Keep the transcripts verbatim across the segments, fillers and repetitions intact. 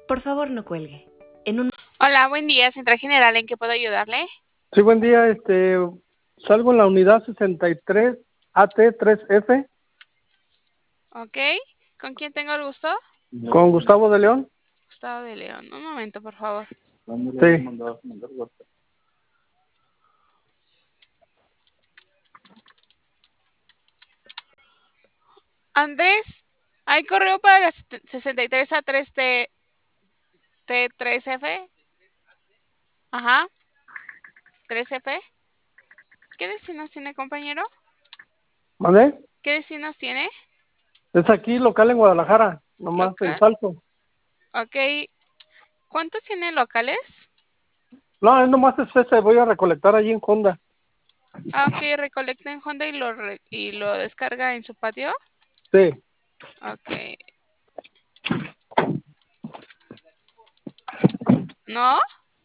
Por favor, no cuelgue. En un... Hola, buen día, Central General, ¿en qué puedo ayudarle? Sí, buen día. Este, salgo en la unidad sesenta y tres A T tres F Ok, ¿con quién tengo el gusto? con Gustavo de León. Gustavo de León, un momento, por favor. Sí. Andrés, ¿hay correo para la sesenta y tres A tres T, T tres F? Ajá, tres F. ¿Qué destinos tiene, compañero? ¿Vale? ¿Qué destinos tiene? Es aquí local en Guadalajara, nomás el Local. salto. Ok, ¿cuántos tiene locales? No, es nomás es ese, voy a recolectar allí en Honda. Ah, ok, recolecta en Honda y lo, re- y lo descarga en su patio. Sí. Ok. ¿No?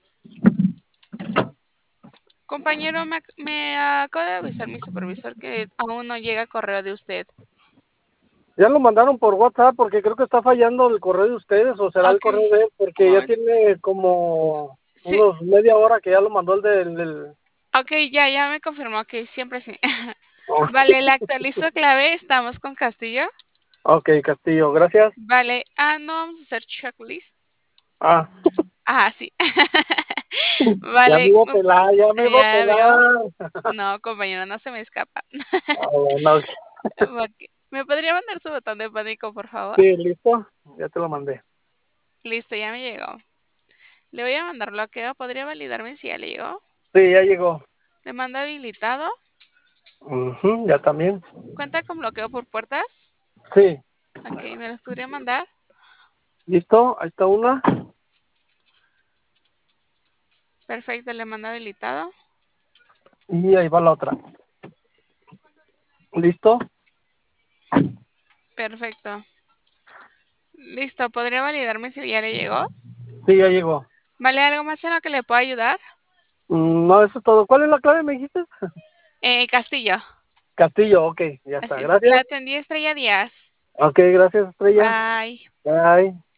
Compañero, me, ac- me acaba de avisar mi supervisor que aún no llega correo de usted. Ya lo mandaron por WhatsApp porque creo que está fallando el correo de ustedes o será el Ok, correo de él un porque ya momento. tiene como Sí, unos media hora que ya lo mandó el del... del... ok, ya, ya me confirmó que siempre sí. Oh. Vale, le actualizo clave, estamos con Castillo. Ok, Castillo, gracias. Vale, ah, no vamos a hacer checklist. Ah, Ah, sí. ya me Vale, iba a me- pelar, ya me iba a ya veo. pelar. No, compañero, no se me escapa. Ah, bueno, ok. Ok, ¿me podría mandar su botón de pánico, por favor? Sí, listo, ya te lo mandé. Listo, ya me llegó. Le voy a mandar bloqueo. ¿Podría validarme si ya le llegó? Sí, ya llegó. Le mando habilitado. Ujú, ya también. ¿Cuenta con bloqueo por puertas? Sí, Ok, ¿me los podría mandar? listo, ahí está una. Perfecto, le mando habilitado. Y ahí va la otra. ¿Listo? Perfecto. Listo, ¿podría validarme si ya le llegó? Sí, ya llegó. ¿Vale algo más en lo que le pueda ayudar? Mm, no, eso es todo. ¿Cuál es la clave, me dijiste? Eh, Castillo. Castillo, ok, ya está. Así es. La Gracias. atendí Estrella Díaz. Ok, gracias, Estrella. Bye. Bye.